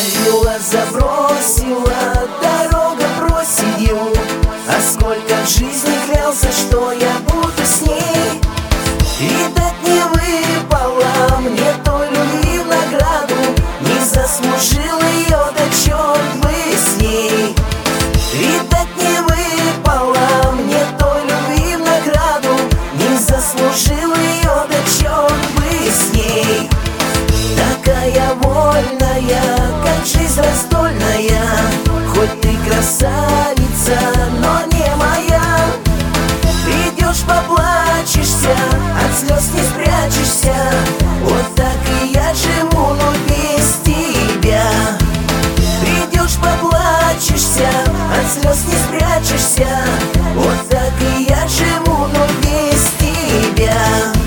Завела, забросила, дорога бросит ее. А сколько в жизни клялся, что я буду с ней. И так не выпало мне той любви в награду. Не заслужил ее, да черт бы с ней. И так не выпало мне той любви в награду. Не заслужил ее, да черт бы с ней. Такая вольная, как жизнь раздольная. Хоть ты красавица, но не моя. Придешь, поплачешься, от слез не спрячешься. Вот так и я живу, но без тебя. Придешь, поплачешься, от слез не спрячешься. Вот так и я живу, но без тебя.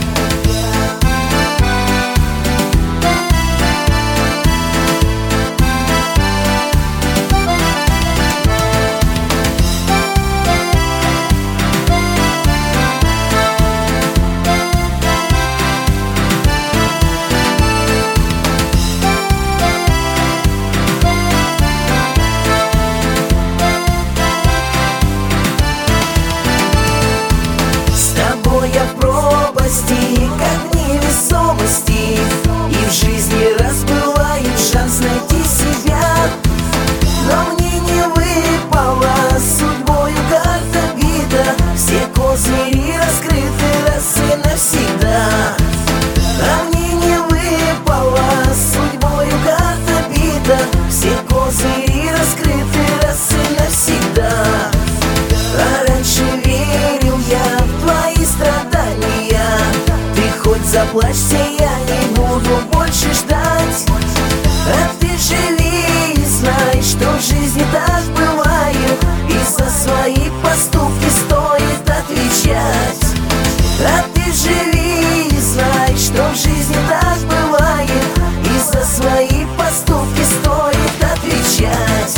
Я в пропасти, как в невесомости. И в жизни раз бывает шанс найти себя. Но мне не выпала судьбою карта бита. Все козыри раскрыты раз и навсегда. А мне не выпала судьбою карта бита. Все козыри раскрыты раз и навсегда. А раньше верил я в твои страдания. Ты хоть заплачься, я не буду больше ждать. А ты живи и знай, что в жизни так бывает. И за свои поступки стоит отвечать. А ты живи и знай, что в жизни так бывает. И за свои поступки стоит отвечать.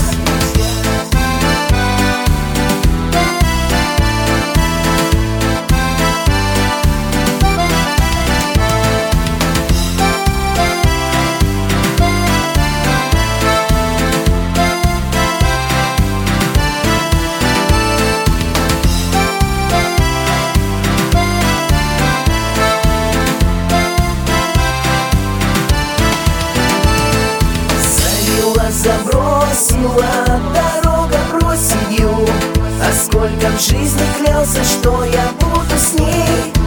Забросила, дорога бросит ее. А сколько в жизни клялся, что я буду с ней.